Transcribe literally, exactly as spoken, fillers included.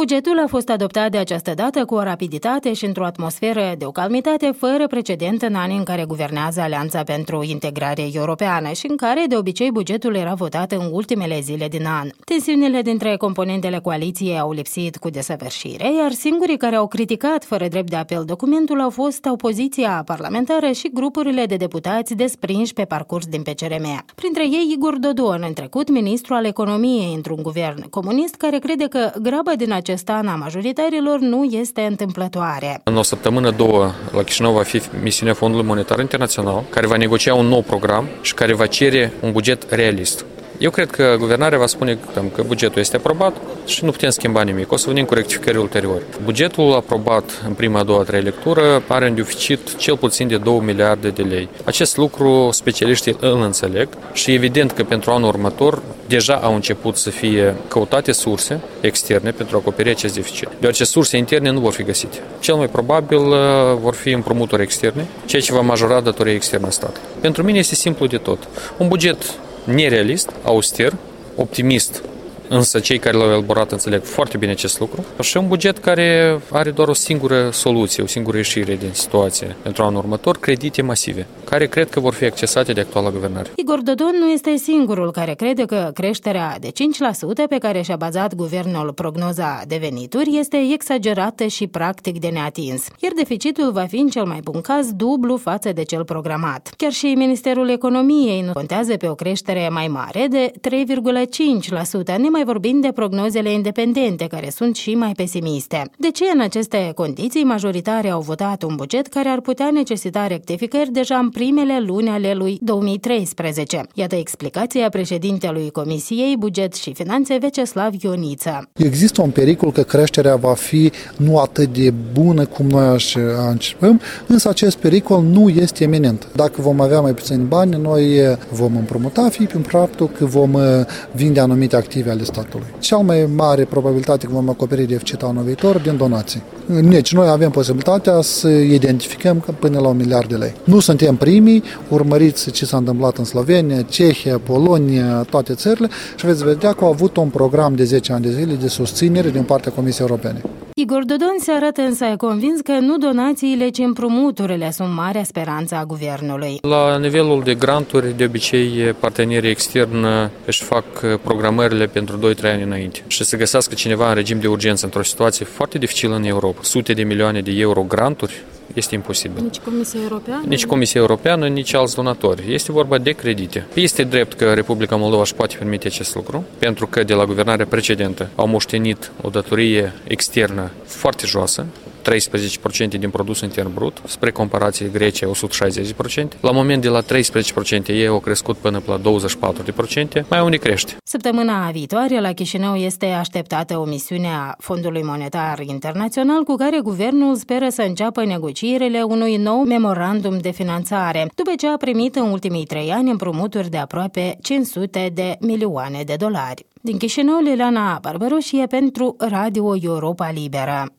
Bugetul a fost adoptat de această dată cu o rapiditate și într-o atmosferă de o calmitate fără precedent în anii în care guvernează Alianța pentru Integrare Europeană și în care, de obicei, bugetul era votat în ultimele zile din an. Tensiunile dintre componentele coaliției au lipsit cu desăvârșire, iar singurii care au criticat fără drept de apel documentul au fost opoziția parlamentară și grupurile de deputați desprinși pe parcurs din P C R M. Printre ei, Igor Dodon, în trecut ministru al economiei într-un guvern comunist, care crede că graba din acest an a majoritarilor nu este întâmplătoare. În o săptămână, două, la Chișinău va fi misiunea Fondului Monetar Internațional, care va negocia un nou program și care va cere un buget realist. Eu cred că guvernarea va spune că bugetul este aprobat și nu putem schimba nimic. O să venim cu rectificări ulterior. Bugetul aprobat în prima, a doua, a treia lectură are un deficit cel puțin de două miliarde de lei. Acest lucru specialiștii îl înțeleg și evident că pentru anul următor deja au început să fie căutate surse externe pentru a acoperi acest deficit. Deoarece surse interne nu vor fi găsite. Cel mai probabil vor fi împrumuturi externe, ceea ce va majora datoria externă a statului. Pentru mine este simplu de tot. Un buget nerealist, auster, optimist, însă cei care l-au elaborat înțeleg foarte bine acest lucru, și un buget care are doar o singură soluție, o singură ieșire din situație pentru anul următor, credite masive, care cred că vor fi accesate de actuala guvernare. Igor Dodon nu este singurul care crede că creșterea de cinci la sută pe care și-a bazat guvernul prognoza de venituri este exagerată și practic de neatins, iar deficitul va fi în cel mai bun caz dublu față de cel programat. Chiar și Ministerul Economiei nu contează pe o creștere mai mare de trei virgulă cinci la sută, mai vorbind de prognozele independente, care sunt și mai pesimiste. De ce în aceste condiții majoritare au votat un buget care ar putea necesita rectificări deja în primele luni ale lui două mii treisprezece? Iată explicația președintelui Comisiei Buget și Finanțe, Veceslav Ioniță. Există un pericol că creșterea va fi nu atât de bună cum noi anticipăm, însă acest pericol nu este eminent. Dacă vom avea mai puțini bani, noi vom împrumuta, fie prin faptul că vom vinde anumite active ale statului. Cea mai mare probabilitate că vom acoperi deficitul anul viitor din donații. Deci noi avem posibilitatea să identificăm până la un miliard de lei. Nu suntem primii, urmăriți ce s-a întâmplat în Slovenia, Cehia, Polonia, toate țările și veți vedea că au avut un program de zece ani de zile de susținere din partea Comisiei Europene. Igor Dodon se arată însă convins că nu donațiile, ci împrumuturile sunt marea speranță a guvernului. La nivelul de granturi, de obicei, partenerii externi își fac programările pentru doi trei ani înainte și să găsească cineva în regim de urgență într-o situație foarte dificilă în Europa. Sute de milioane de euro granturi este imposibil. Nici Comisia Europeană? Nici Comisia Europeană, nici alți donatori. Este vorba de credite. Este drept că Republica Moldova își poate permite acest lucru, pentru că de la guvernarea precedentă au moștenit o datorie externă foarte joasă, treisprezece la sută din produsul intern brut, spre comparație Grecia o sută șaizeci la sută. La moment de la treisprezece la sută ei au crescut până la douăzeci și patru la sută, mai unii crește. Săptămâna viitoare la Chișinău este așteptată o misiune a Fondului Monetar Internațional cu care guvernul speră să înceapă negocierile unui nou memorandum de finanțare, după ce a primit în ultimii trei ani împrumuturi de aproape cinci sute de milioane de dolari. Din Chișinău, Liliana Barbaroșie pentru Radio Europa Liberă.